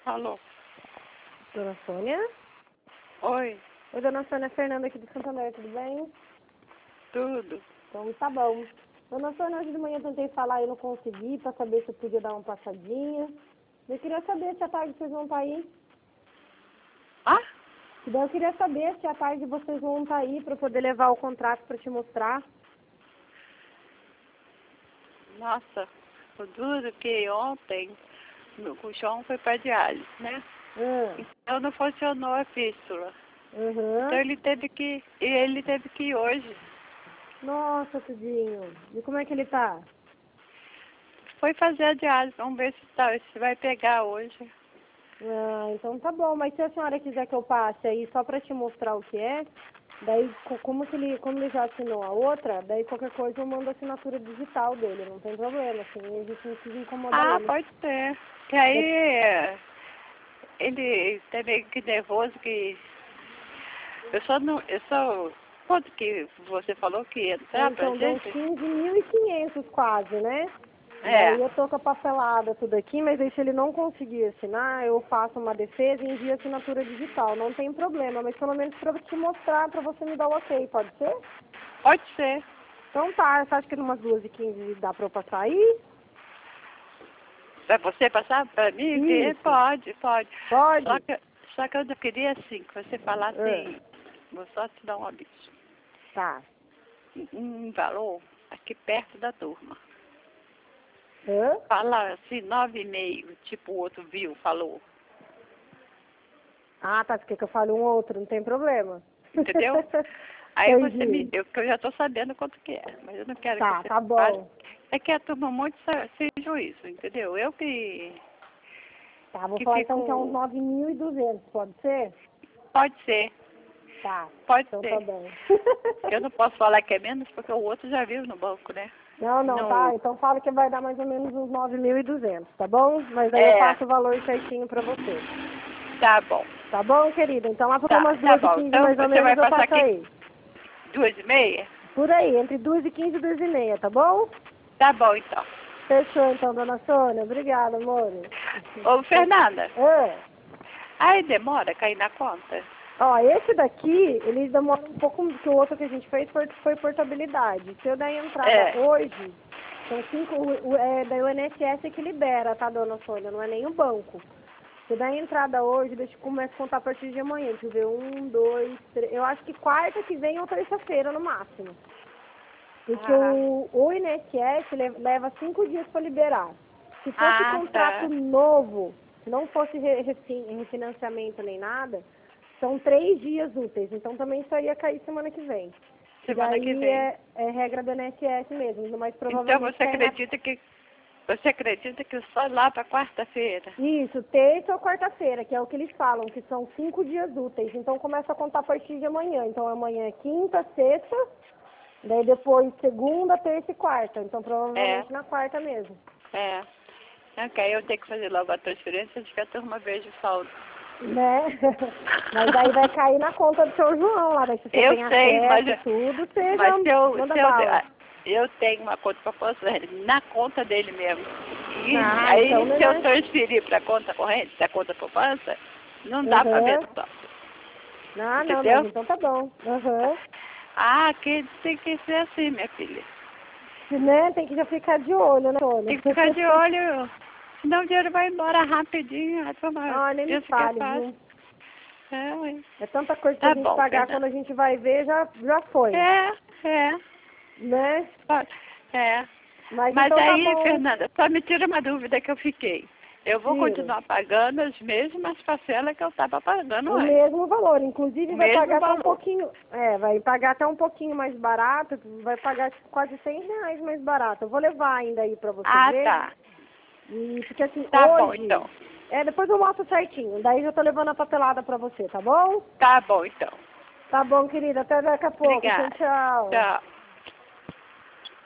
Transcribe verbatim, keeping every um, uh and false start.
Alô? Dona Sônia? Oi, Oi, Dona Sônia, Fernanda aqui do Santander, tudo bem? tudo. Então tá bom. Dona Sônia, hoje de manhã eu tentei falar e não consegui, pra saber se eu podia dar uma passadinha. Eu queria saber se à tarde vocês vão estar aí. Ah? Então eu queria saber se à tarde vocês vão estar aí pra eu poder levar o contrato pra te mostrar. Nossa, o duro que ontem o João foi para diálise, né? Ah, Então não funcionou a fístula. uhum. Então ele teve que e ele teve que ir hoje. Nossa, Tudinho. E como é que ele tá? Foi fazer a diálise, vamos ver se, tá, se vai pegar hoje. Ah, então tá bom, mas se a senhora quiser que eu passe aí só pra te mostrar o que é, daí co- como que ele, como ele já assinou a outra, daí qualquer coisa eu mando a assinatura digital dele, não tem problema, assim, a gente não precisa incomodar Ah, ele. pode ser. Que aí é, ele tá meio que nervoso que eu só não. Eu só. Quanto que você falou que ia entrar pra Então deu uns gente? quinze mil e quinhentos quase, né? É. Daí eu tô com a papelada tudo aqui, mas aí se ele não conseguir assinar, eu faço uma defesa e envio a assinatura digital, não tem problema, mas pelo menos pra te mostrar, pra você me dar o ok, pode ser? Pode ser. Então tá, você acha que umas duas e quinze dá pra eu passar aí? Pra você passar pra mim? Que Isso. pode, pode. Pode? Só que, só que eu não queria assim, que você falasse, Ah, vou só te dar um aviso. tá. Um valor aqui perto da turma. Hã? Fala assim, nove e meio, tipo o outro viu, falou. Ah, tá, porque que eu falo um ou outro, não tem problema. Entendeu? Aí você me Entendi. deu, que eu já tô sabendo quanto que é, mas eu não quero que Tá, você tá fale. bom. É que a turma muito sa- sem juízo, entendeu? Eu que, Tá, vou que falar então que é uns fico. nove mil e duzentos, pode ser? Pode ser, Tá, pode então tá ser. bom. Eu não posso falar que é menos porque o outro já viu no banco, né? Não, não, No, tá, então fala que vai dar mais ou menos uns nove mil e duzentos, tá bom? Mas aí eu é, passo o valor certinho pra você. tá bom. Tá bom, querida? Então lá por Tá, umas tá duas e bom. quinze Então mais ou você menos vai eu passar passo aqui aí. duas e meia? Por aí, entre duas e quinze e duas e meia, tá bom? Tá bom, então. Fechou então, dona Sônia. Obrigada, amor. Ô, Fernanda, É. aí demora cair na conta? Ó, esse daqui, ele demora um pouco, porque o outro que a gente fez foi, foi portabilidade. Se eu der entrada É. hoje, são cinco, o, o- é, daí o I N S S que libera, tá, dona Sônia? Não é nem o banco. Se eu der entrada hoje, deixa eu começar a contar a partir de amanhã. Deixa eu ver, um, dois, três, eu acho que quarta que vem ou terça-feira no máximo. Porque Ah, o, o I N S S le- leva cinco dias para liberar. Se fosse ah, contrato tá. novo, se não fosse re- refi- refinanciamento nem nada, são três dias úteis. Então também só ia cair semana que vem. E Semana que daí vem. é, é regra do I N S S mesmo, mas Então provavelmente você cai na... acredita que você acredita que só lá para quarta-feira? Isso, terça ou quarta-feira, que é o que eles falam, que são cinco dias úteis. Então começa a contar a partir de amanhã. Então amanhã é quinta, sexta, daí depois segunda, terça e quarta. Então É, provavelmente na quarta mesmo. é. Ok, eu tenho que fazer logo a transferência de que a turma veja o saldo. Né? Mas aí vai cair na conta do seu João lá, daí se você Eu tem sei, mas, acesso e tudo, você já mas se eu, manda se eu, bala. eu tenho uma conta para fazer na conta dele mesmo. E Ah, então aí se eu melhor. transferir para a conta corrente, da conta poupança, não dá para ver Aham. o saldo. Ah, não, mas Entendeu? então tá bom. Aham. Ah, que tem que ser assim, minha filha. Né? Tem que já ficar de olho, né, Tônia? Tem que ficar de olho, senão o dinheiro vai embora rapidinho. A turma Ah, nem me pensa que é fale, fácil. viu? É, ué. É tanta coisa pra Tá gente bom, pagar, quando Fernanda. a gente vai ver, já, já foi. É, é. Né? Pode- É. Mas Mas então tá aí, bom. Fernanda, só me tira uma dúvida que eu fiquei. Eu vou Tiro. continuar pagando as mesmas parcelas que eu estava pagando O antes. mesmo valor, inclusive O vai mesmo pagar até um valor. pouquinho, é, vai pagar até um pouquinho mais barato, vai pagar tipo, quase cem reais mais barato. Eu vou levar ainda aí pra você Ah, ver. tá. E porque assim, Tá bom, hoje, então. é, depois eu mostro certinho, daí já tô levando a papelada pra você, tá bom? Tá bom, então. Tá bom, querida, até daqui a pouco. Tchau, Obrigada. tchau. Tchau.